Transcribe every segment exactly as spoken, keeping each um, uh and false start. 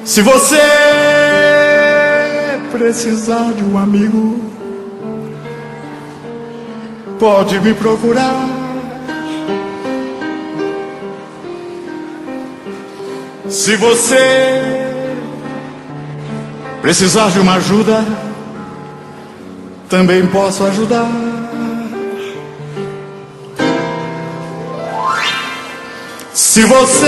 Se você precisar de um amigo, pode me procurar. Se você precisar de uma ajuda, também posso ajudar. Se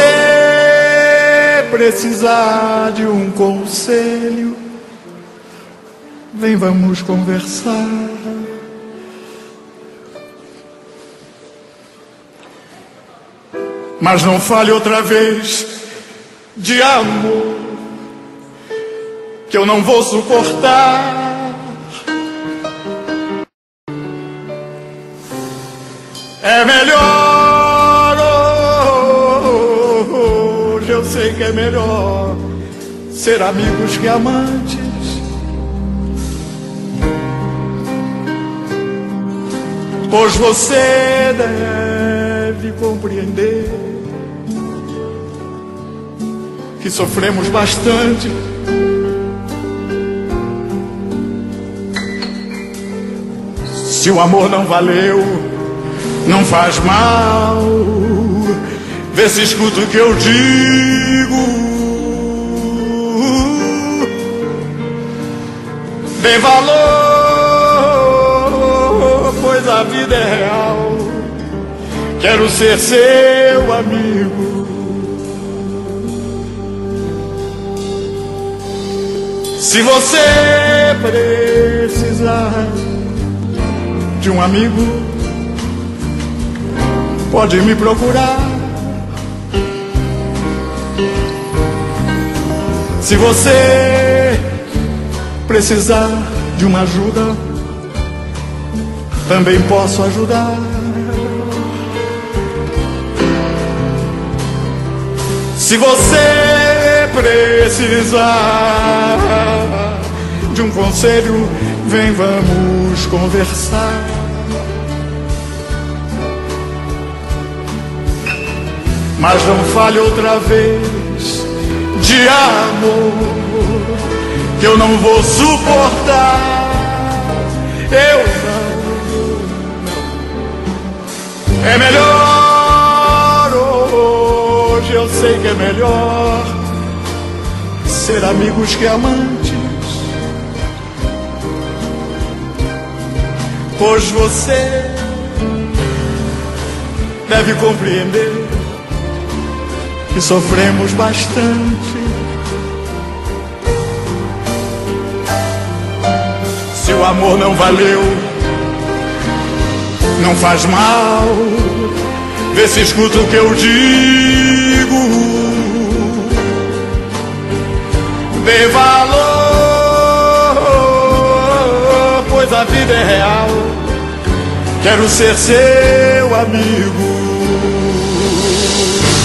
você precisar de um conselho, vem, vamos conversar. Mas não fale outra vez de amor, que eu não vou suportar. É melhor, hoje eu sei que é melhor ser amigos que amantes. Pois você deve compreender que sofremos bastante. Se o amor não valeu, não faz mal. Vê se escuta o que eu digo. Dê valor, pois a vida é real. Quero ser seu amigo. Se você precisar de um amigo, pode me procurar. Se você precisar de uma ajuda, também posso ajudar. Se você precisar de um conselho, vem, vamos conversar. Mas não fale outra vez de amor, que eu não vou suportar. Eu não. É melhor, hoje eu sei que é melhor ser amigos que amantes. Pois você deve compreender que sofremos bastante. Se o amor não valeu, não faz mal. Vê se escuta o que eu digo. Dê valor, pois a vida é real. Quero ser seu amigo.